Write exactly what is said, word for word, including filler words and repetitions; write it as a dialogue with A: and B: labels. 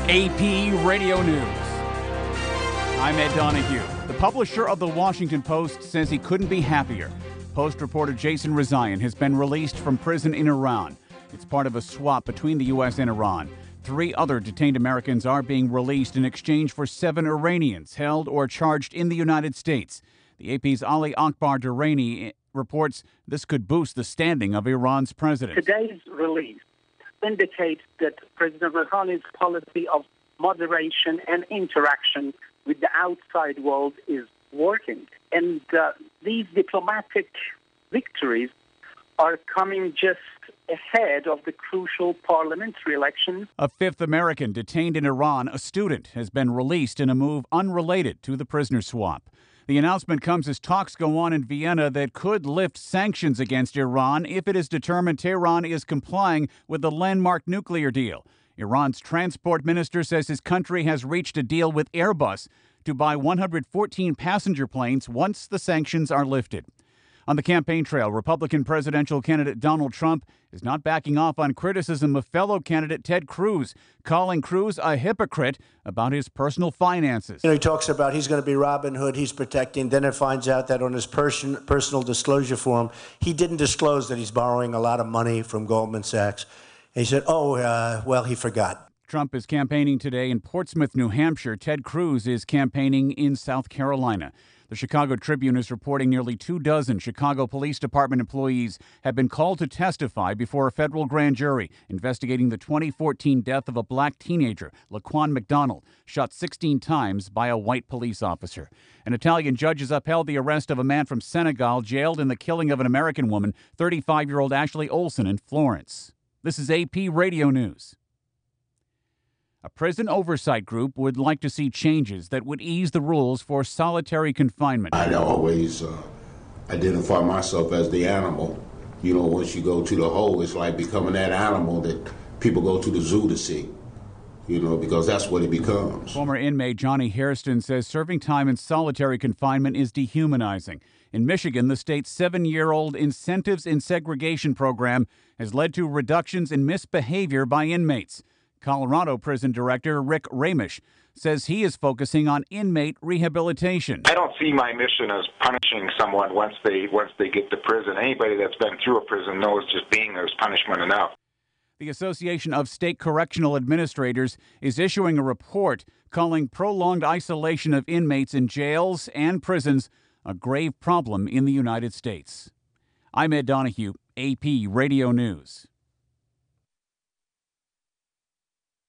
A: A P Radio News. I'm Ed Donahue. The publisher of The Washington Post says he couldn't be happier. Post reporter Jason Rezaian has been released from prison in Iran. It's part of a swap between the U S and Iran. Three other detained Americans are being released in exchange for seven Iranians held or charged in the United States. The A P's Ali Akbar Durrani reports this could boost the standing of Iran's president.
B: Today's release indicates that President Rouhani's policy of moderation and interaction with the outside world is working. And uh, these diplomatic victories are coming just ahead of the crucial parliamentary elections.
A: A fifth American detained in Iran, a student, has been released in a move unrelated to the prisoner swap. The announcement comes as talks go on in Vienna that could lift sanctions against Iran if it is determined Tehran is complying with the landmark nuclear deal. Iran's transport minister says his country has reached a deal with Airbus to buy one hundred fourteen passenger planes once the sanctions are lifted. On the campaign trail, Republican presidential candidate Donald Trump is not backing off on criticism of fellow candidate Ted Cruz, calling Cruz a hypocrite about his personal finances.
C: You know, he talks about he's going to be Robin Hood, he's protecting. Then it finds out that on his person, personal disclosure form, he didn't disclose that he's borrowing a lot of money from Goldman Sachs. And he said, oh, uh, well, he forgot.
A: Trump is campaigning today in Portsmouth, New Hampshire. Ted Cruz is campaigning in South Carolina. The Chicago Tribune is reporting nearly two dozen Chicago Police Department employees have been called to testify before a federal grand jury investigating the twenty fourteen death of a black teenager, Laquan McDonald, shot sixteen times by a white police officer. An Italian judge has upheld the arrest of a man from Senegal jailed in the killing of an American woman, thirty-five-year-old Ashley Olsen, in Florence. This is A P Radio News. A prison oversight group would like to see changes that would ease the rules for solitary confinement.
D: I always uh, identify myself as the animal. You know, once you go to the hole, it's like becoming that animal that people go to the zoo to see, you know, because that's what it becomes.
A: Former inmate Johnny Hairston says serving time in solitary confinement is dehumanizing. In Michigan, the state's seven-year-old Incentives in Segregation program has led to reductions in misbehavior by inmates. Colorado Prison Director Rick Ramish says he is focusing on inmate rehabilitation.
E: I don't see my mission as punishing someone once they once they get to prison. Anybody that's been through a prison knows just being there is punishment enough.
A: The Association of State Correctional Administrators is issuing a report calling prolonged isolation of inmates in jails and prisons a grave problem in the United States. I'm Ed Donahue, A P Radio News.